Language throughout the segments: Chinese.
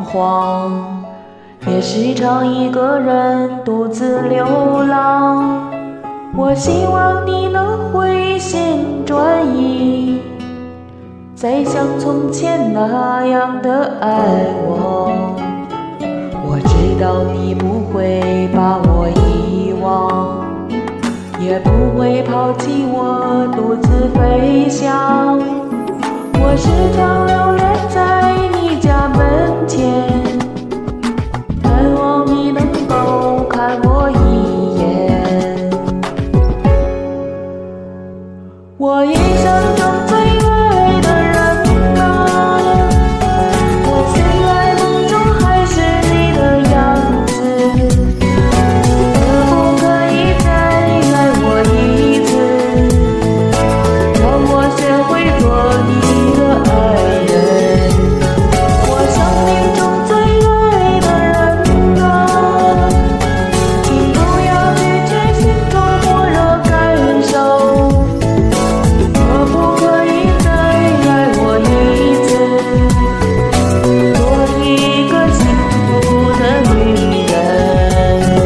徨，也时常一个人独自流浪。我希望你能回心转意，再像从前那样的爱我。我知道你不会把我遗忘，也不会抛弃我独自飞翔。我时常流连在你家门前，盼望你能够看我一眼。我一生中最爱的人啊，我醒来梦中还是你的样子，可不可以再爱我一次，让我学会做你的爱人。我生命中最爱的人啊，请不要拒绝心中火热感受，可不可以再爱我一次，做一个幸福的女人。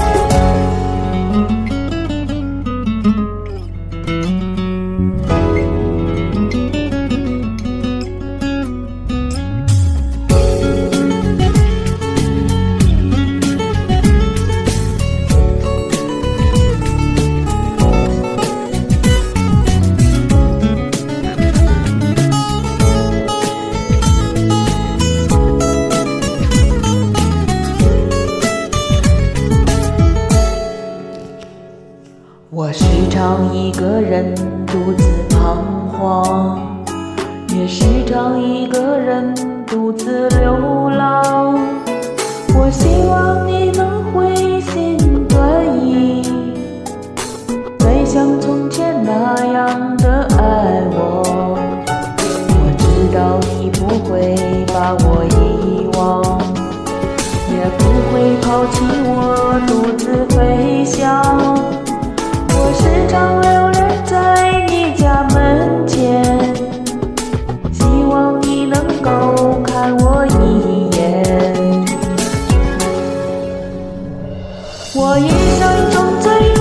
我时常一个人独自彷徨，也时常一个人独自流浪。我希望你能回心转意，再像从前那样的爱我。我知道你不会把我遗忘，也不会抛弃我独自飞翔。我时常流连在你家门前，希望你能够看我一眼。我一生中最